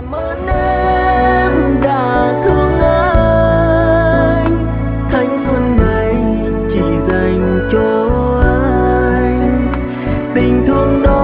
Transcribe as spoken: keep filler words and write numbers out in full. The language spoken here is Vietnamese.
Cảm ơn em đã thương anh, thanh xuân này chỉ dành cho anh, tình thương đó